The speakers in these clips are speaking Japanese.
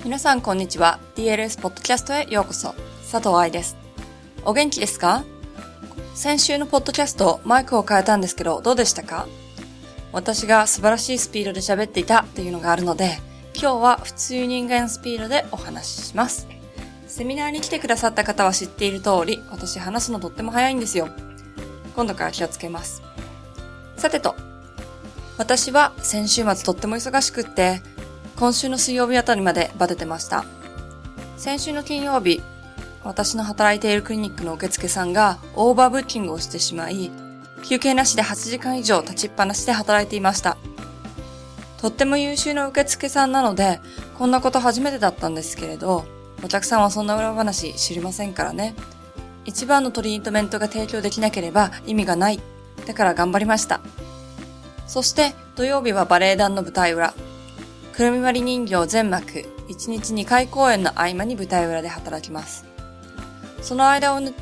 皆さんこんにちは。 DLS ポッドキャストへようこそ。佐藤愛です。お元気ですか？先週のポッドキャストマイクを変えたんですけどどうでしたか？私が素晴らしいスピードで喋っていたっていうのがあるので、今日は普通人間スピードでお話しします。セミナーに来てくださった方は知っている通り、私話すのとっても早いんですよ。今度から気をつけます。さてと、私は先週末とっても忙しくって、今週の水曜日あたりまでバテてました。先週の金曜日、私の働いているクリニックの受付さんがオーバーブッキングをしてしまい、休憩なしで8時間以上立ちっぱなしで働いていました。とっても優秀な受付さんなので、こんなこと初めてだったんですけれど、お客さんはそんな裏話知りませんからね。一番のトリートメントが提供できなければ意味がない。だから頑張りました。そして土曜日はバレエ団の舞台裏。くるみ割り人形全幕、1日2回公演の合間に舞台裏で働きます。その間を縫って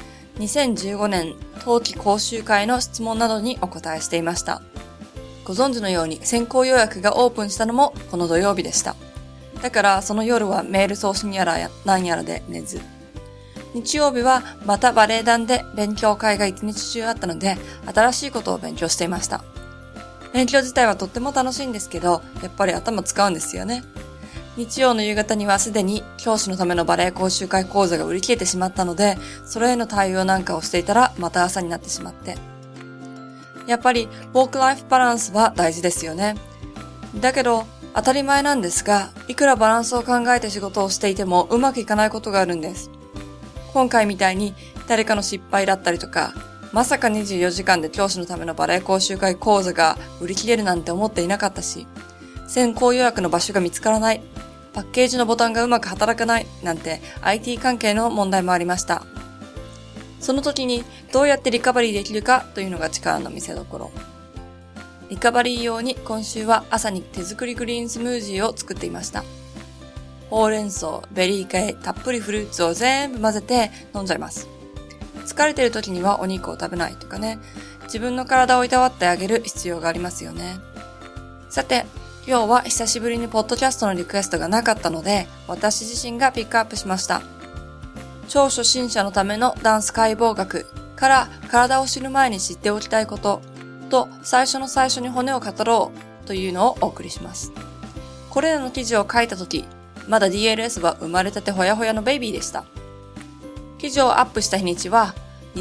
、2015年冬季講習会の質問などにお答えしていました。ご存知のように先行予約がオープンしたのもこの土曜日でした。だからその夜はメール送信やら何やらで寝ず。日曜日はまたバレエ団で勉強会が一日中あったので、新しいことを勉強していました。勉強自体はとっても楽しいんですけど、やっぱり頭使うんですよね。日曜の夕方にはすでに教師のためのバレエ講習会講座が売り切れてしまったので、それへの対応なんかをしていたらまた朝になってしまって。やっぱりワークライフバランスは大事ですよね。だけど当たり前なんですが、いくらバランスを考えて仕事をしていてもうまくいかないことがあるんです。今回みたいに誰かの失敗だったりとか、まさか24時間で教師のためのバレエ講習会講座が売り切れるなんて思っていなかったし、先行予約の場所が見つからない、パッケージのボタンがうまく働かないなんて IT 関係の問題もありました。その時にどうやってリカバリーできるかというのが力の見せ所。リカバリー用に今週は朝に手作りグリーンスムージーを作っていました。ほうれん草、ベリー系、たっぷりフルーツを全部混ぜて飲んじゃいます。疲れてる時にはお肉を食べないとかね、自分の体をいたわってあげる必要がありますよね。さて、今日は久しぶりにポッドキャストのリクエストがなかったので、私自身がピックアップしました。超初心者のためのダンス解剖学から体を知る前に知っておきたいことと最初の最初に骨を語ろうというのをお送りします。これらの記事を書いた時、まだ DLS は生まれたてほやほやのベイビーでした。記事をアップした日にちは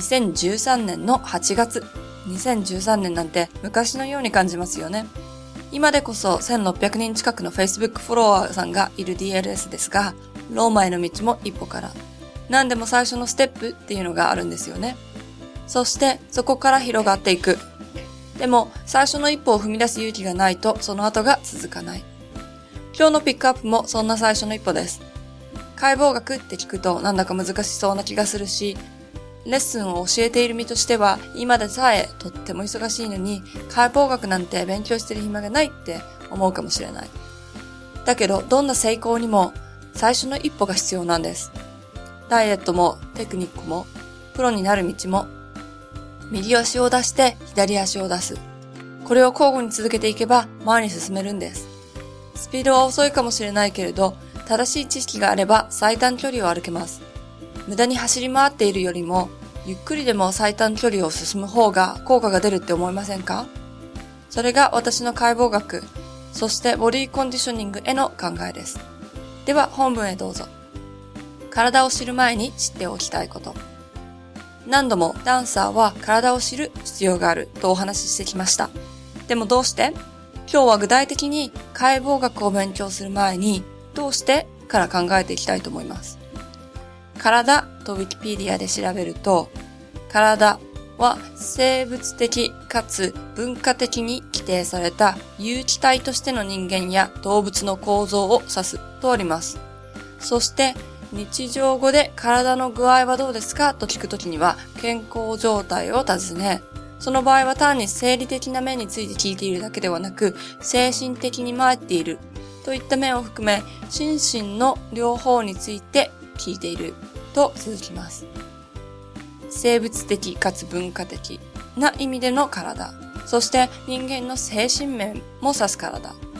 2013年の8月。2013年なんて昔のように感じますよね。今でこそ1600人近くの Facebook フォロワーさんがいる DLS ですが、ローマへの道も一歩から。何でも最初のステップっていうのがあるんですよね。そしてそこから広がっていく。でも最初の一歩を踏み出す勇気がないとその後が続かない。今日のピックアップもそんな最初の一歩です。解剖学って聞くとなんだか難しそうな気がするし、レッスンを教えている身としては今でさえとっても忙しいのに解剖学なんて勉強してる暇がないって思うかもしれない。だけどどんな成功にも最初の一歩が必要なんです。ダイエットもテクニックもプロになる道も右足を出して左足を出す。これを交互に続けていけば前に進めるんです。スピードは遅いかもしれないけれど、正しい知識があれば最短距離を歩けます。無駄に走り回っているよりも、ゆっくりでも最短距離を進む方が効果が出るって思いませんか？それが私の解剖学、そしてボディコンディショニングへの考えです。では本文へどうぞ。体を知る前に知っておきたいこと。何度もダンサーは体を知る必要があるとお話ししてきました。でもどうして？今日は具体的に解剖学を勉強する前にどうしてから考えていきたいと思います。体と Wikipedia で調べると、体は生物的かつ文化的に規定された有機体としての人間や動物の構造を指すとあります。そして日常語で体の具合はどうですかと聞くときには健康状態を尋ね、その場合は単に生理的な面について聞いているだけではなく、精神的に参っているといった面を含め、心身の両方について聞いていると続きます。生物的かつ文化的な意味での体、そして人間の精神面も指す体。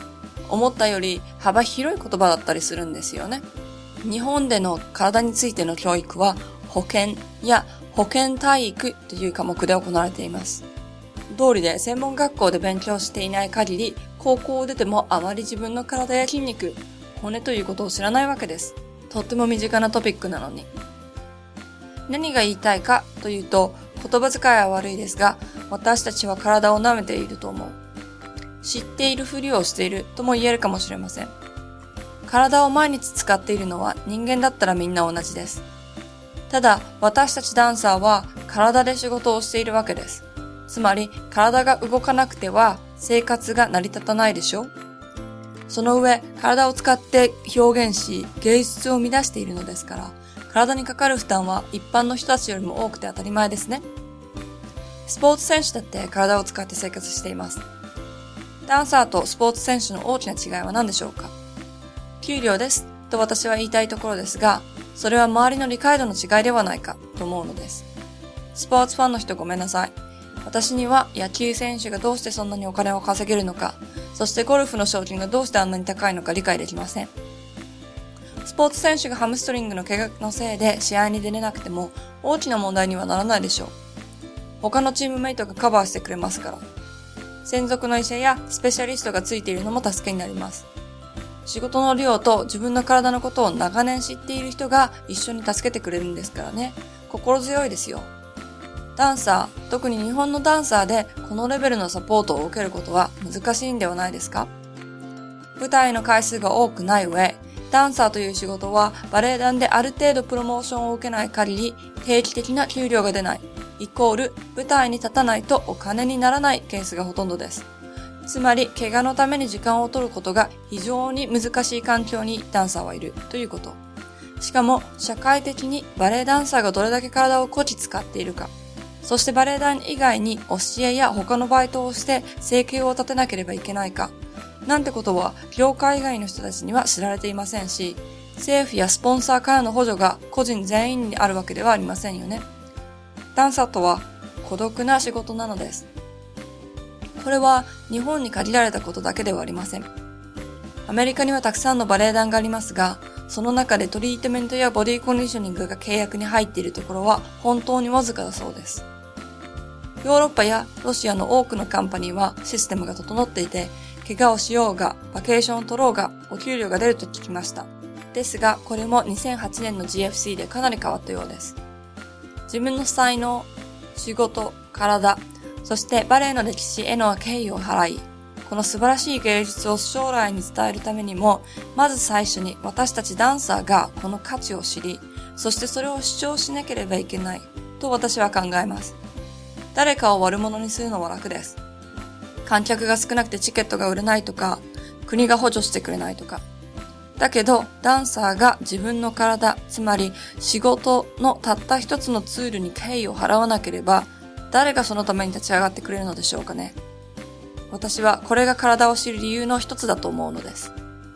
思ったより幅広い言葉だったりするんですよね。日本での体についての教育は保健や保健体育という科目で行われています。道理で専門学校で勉強していない限り、高校を出てもあまり自分の体や筋肉、骨ということを知らないわけです。とっても身近なトピックなのに。何が言いたいかというと、言葉遣いは悪いですが、私たちは体を舐めていると思う。知っているふりをしているとも言えるかもしれません。体を毎日使っているのは人間だったらみんな同じです。ただ、私たちダンサーは体で仕事をしているわけです。つまり、体が動かなくては生活が成り立たないでしょ。その上、体を使って表現し、芸術を生み出しているのですから、体にかかる負担は一般の人たちよりも多くて当たり前ですね。スポーツ選手だって体を使って生活しています。ダンサーとスポーツ選手の大きな違いは何でしょうか？給料ですと私は言いたいところですが、それは周りの理解度の違いではないかと思うのです。スポーツファンの人ごめんなさい。私には野球選手がどうしてそんなにお金を稼げるのか、そしてゴルフの賞金がどうしてあんなに高いのか理解できません。スポーツ選手がハムストリングの怪我のせいで試合に出れなくても大きな問題にはならないでしょう。他のチームメイトがカバーしてくれますから。専属の医者やスペシャリストがついているのも助けになります。仕事の量と自分の体のことを長年知っている人が一緒に助けてくれるんですからね。心強いですよ。ダンサー、特に日本のダンサーでこのレベルのサポートを受けることは難しいんではないですか？舞台の回数が多くない上、ダンサーという仕事はバレエ団である程度プロモーションを受けない限り定期的な給料が出ない、イコール舞台に立たないとお金にならないケースがほとんどです。つまり、怪我のために時間を取ることが非常に難しい環境にダンサーはいるということ。しかも、社会的にバレエダンサーがどれだけ体をこき使っているか、そしてバレエ団以外に教えや他のバイトをして生計を立てなければいけないか、なんてことは業界以外の人たちには知られていませんし、政府やスポンサーからの補助が個人全員にあるわけではありませんよね。ダンサーとは孤独な仕事なのです。これは日本に限られたことだけではありません。アメリカにはたくさんのバレエ団がありますが、その中でトリートメントやボディコンディショニングが契約に入っているところは本当にわずかだそうです。ヨーロッパやロシアの多くのカンパニーはシステムが整っていて、怪我をしようが、バケーションを取ろうが、お給料が出ると聞きました。ですが、これも2008年の GFC でかなり変わったようです。自分の才能、仕事、体、そしてバレエの歴史への敬意を払い、この素晴らしい芸術を将来に伝えるためにも、まず最初に私たちダンサーがこの価値を知り、そしてそれを主張しなければいけないと私は考えます。誰かを悪者にするのは楽です。観客が少なくてチケットが売れないとか、国が補助してくれないとか。だけど、ダンサーが自分の体、つまり仕事のたった一つのツールに敬意を払わなければ、誰がそのために立ち上がってくれるのでしょうかね。私はこれが体を知る理由の一つだと思うのです。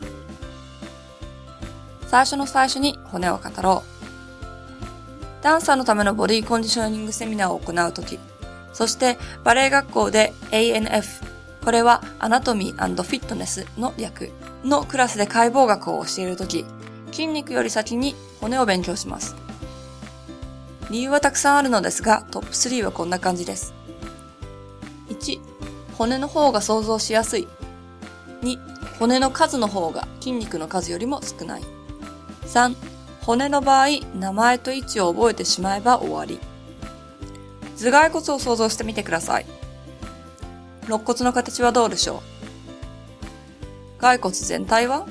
最初の最初に骨を語ろう。ダンサーのためのボディコンディショニングセミナーを行うとき、そしてバレエ学校で ANF、これはアナトミー&フィットネスの略のクラスで解剖学を教えるとき、筋肉より先に骨を勉強します。理由はたくさんあるのですが、トップ3はこんな感じです。1、骨の方が想像しやすい。2、骨の数の方が筋肉の数よりも少ない。3、骨の場合、名前と位置を覚えてしまえば終わり。頭蓋骨を想像してみてください。肋骨の形はどうでしょう？骸骨全体は？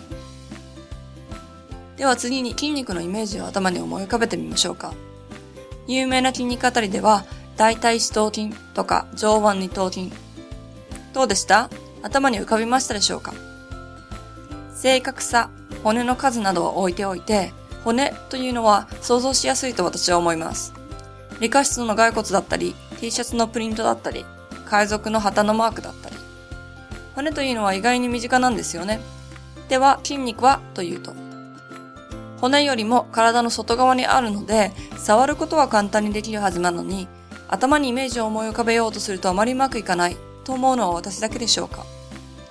では次に筋肉のイメージを頭に思い浮かべてみましょうか。有名な筋肉あたりでは、大腿四頭筋とか上腕二頭筋。どうでした？頭に浮かびましたでしょうか？正確さ、骨の数などは置いておいて、骨というのは想像しやすいと私は思います。理科室の骸骨だったり、T シャツのプリントだったり、海賊の旗のマークだったり。骨というのは意外に身近なんですよね。では、筋肉はというと。骨よりも体の外側にあるので、触ることは簡単にできるはずなのに、頭にイメージを思い浮かべようとするとあまりうまくいかないと思うのは私だけでしょうか。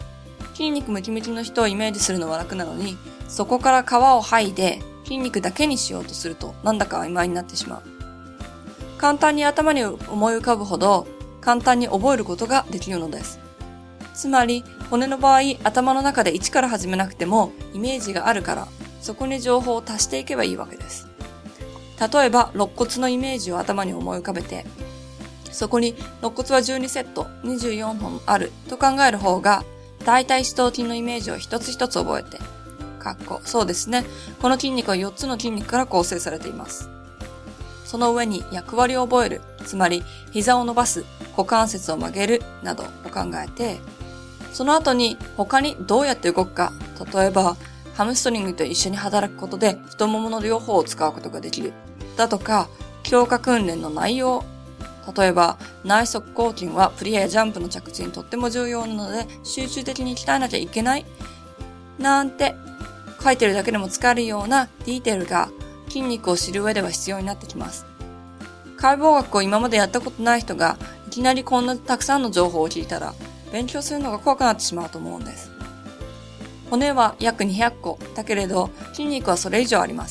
筋肉ムキムキの人をイメージするのは楽なのに、そこから皮を剥いで筋肉だけにしようとするとなんだか曖昧になってしまう。簡単に頭に思い浮かぶほど簡単に覚えることができるのです。つまり骨の場合、頭の中で一から始めなくてもイメージがあるから、そこに情報を足していけばいいわけです。例えば肋骨のイメージを頭に思い浮かべて、そこに肋骨は12セット、24本あると考える方が、大腿四頭筋のイメージを一つ一つ覚えて、そうですね。この筋肉は4つの筋肉から構成されています。その上に役割を覚える、つまり膝を伸ばす、股関節を曲げるなどを考えて、その後に他にどうやって動くか、例えばハムストリングと一緒に働くことで太ももの両方を使うことができる。だとか、強化訓練の内容。例えば、内側後筋はプリエやジャンプの着地にとっても重要なので、集中的に鍛えなきゃいけない。なんて、書いてるだけでも使えるようなディテールが筋肉を知る上では必要になってきます。解剖学を今までやったことない人が、いきなりこんなたくさんの情報を聞いたら、勉強するのが怖くなってしまうと思うんです。骨は約200個だけれど、筋肉はそれ以上あります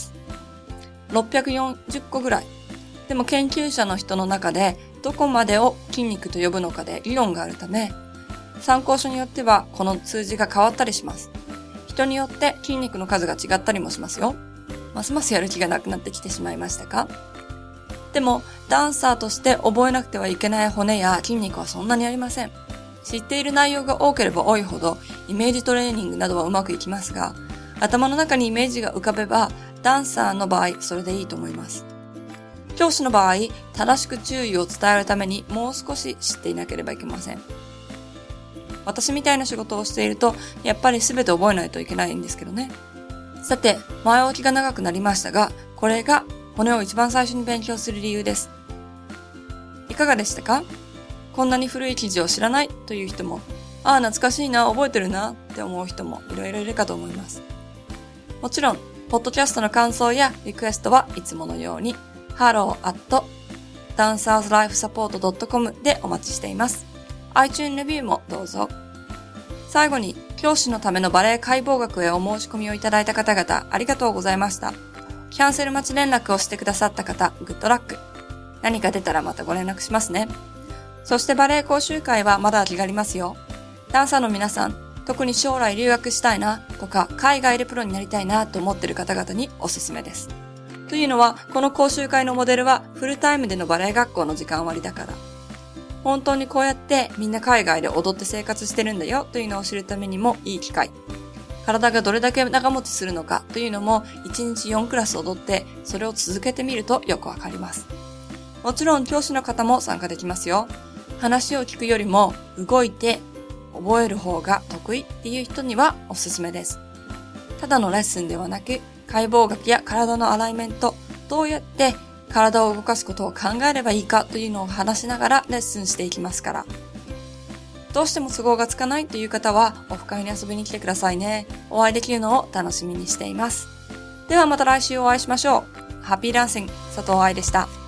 。640個ぐらい。でも研究者の人の中でどこまでを筋肉と呼ぶのかで理論があるため、参考書によってはこの数字が変わったりします。人によって筋肉の数が違ったりもしますよ。ますますやる気がなくなってきてしまいましたか？でもダンサーとして覚えなくてはいけない骨や筋肉はそんなにありません。知っている内容が多ければ多いほどイメージトレーニングなどはうまくいきますが、頭の中にイメージが浮かべばダンサーの場合それでいいと思います。教師の場合、正しく注意を伝えるためにもう少し知っていなければいけません。私みたいな仕事をしていると、やっぱり全て覚えないといけないんですけどね。さて、前置きが長くなりましたが、これが骨を一番最初に勉強する理由です。いかがでしたか？こんなに古い記事を知らないという人も、懐かしいな、覚えてるなって思う人もいろいろいるかと思います。もちろん、ポッドキャストの感想やリクエストはいつものように、hello@dancerslifesupport.com でお待ちしています。iTunes レビューもどうぞ。最後に、教師のためのバレエ解剖学へお申し込みをいただいた方々、ありがとうございました。キャンセル待ち連絡をしてくださった方、グッドラック。何か出たらまたご連絡しますね。そしてバレエ講習会はまだ空きがありますよ。ダンサーの皆さん、特に将来留学したいなとか、海外でプロになりたいなと思っている方々におすすめです。というのは、この講習会のモデルはフルタイムでのバレエ学校の時間割だから。本当にこうやってみんな海外で踊って生活してるんだよというのを知るためにもいい機会。体がどれだけ長持ちするのかというのも1日4クラス踊ってそれを続けてみるとよくわかります。もちろん教師の方も参加できますよ。話を聞くよりも動いて覚える方が得意っていう人にはおすすめです。ただのレッスンではなく解剖学や体のアライメント、どうやって体を動かすことを考えればいいかというのを話しながらレッスンしていきますから。どうしても都合がつかないという方はオフ会に遊びに来てくださいね。お会いできるのを楽しみにしています。ではまた来週お会いしましょう。ハッピーダンシング、佐藤愛でした。